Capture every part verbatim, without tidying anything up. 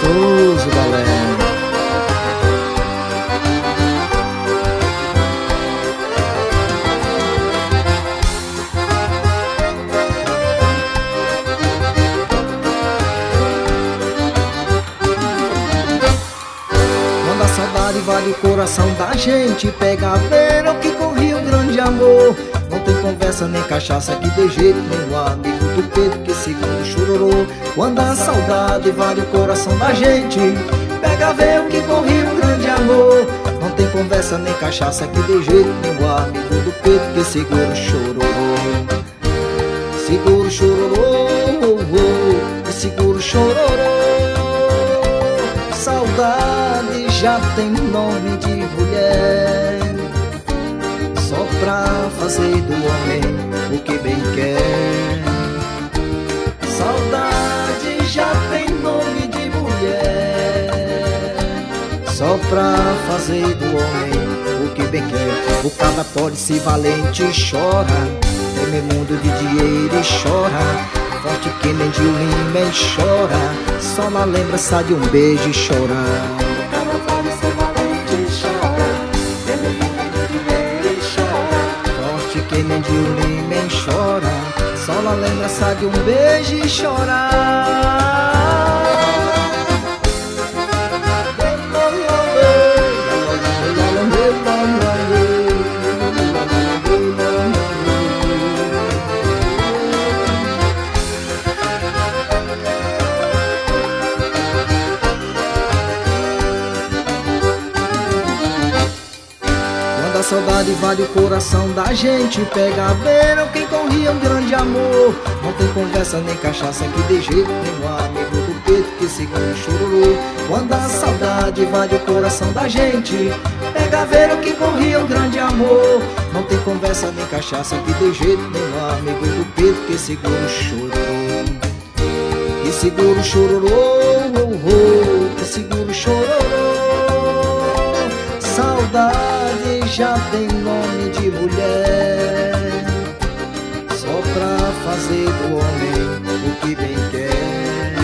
gostoso, galera. Quando a saudade vale o coração da gente, pega a vera que corria um grande amor. Não tem conversa nem cachaça que dê jeito, nem o amigo do peito que segura o chororô. Quando a saudade vale o coração da gente, pega a ver o que corria um grande amor. Não tem conversa nem cachaça que dê jeito, nem o amigo do peito que segura o chororô. Segura o chororô, segura o chororô. Saudade já tem nome de mulher, só pra fazer do homem o que bem quer. Saudade já tem nome de mulher, só pra fazer do homem o que bem quer. O cabra pode ser valente e chora, tem mundo de dinheiro e chora. Forte que nem de lima e chora, só na lembrança de um beijo e chorar. O cabra pode ser valente e chora, tem mundo de dinheiro e chora. Forte que nem de lima e chora, só na lembrança de um beijo e chorar. A saudade vale o coração da gente, pega a beira quem corria um grande amor. Não tem conversa nem cachaça que dê jeito, nem um amigo do peito que segura o chororô. Quando a saudade vale o coração da gente, pega a beira quem corria um grande amor. Não tem conversa nem cachaça que dê jeito, nem um amigo do peito que segura o chororô. Que segura o chororô, que segura o chororô. Saudade já tem nome de mulher, só pra fazer do homem o que bem quer.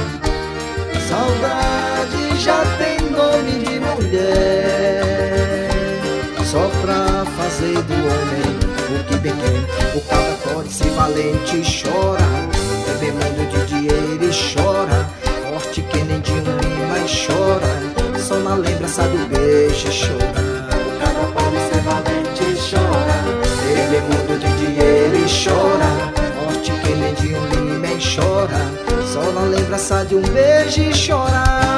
Saudade já tem nome de mulher, só pra fazer do homem o que bem quer. O cabra pode ser valente e chora, bebe mundo de dinheiro e chora. Forte que nem de um lima e chora, só na lembrança do beijo e chora. O cabra pode ser valente e chora, Ele é mundo de dinheiro e chora. Forte que nem de um lima e chora, só na lembrança de um beijo e chora.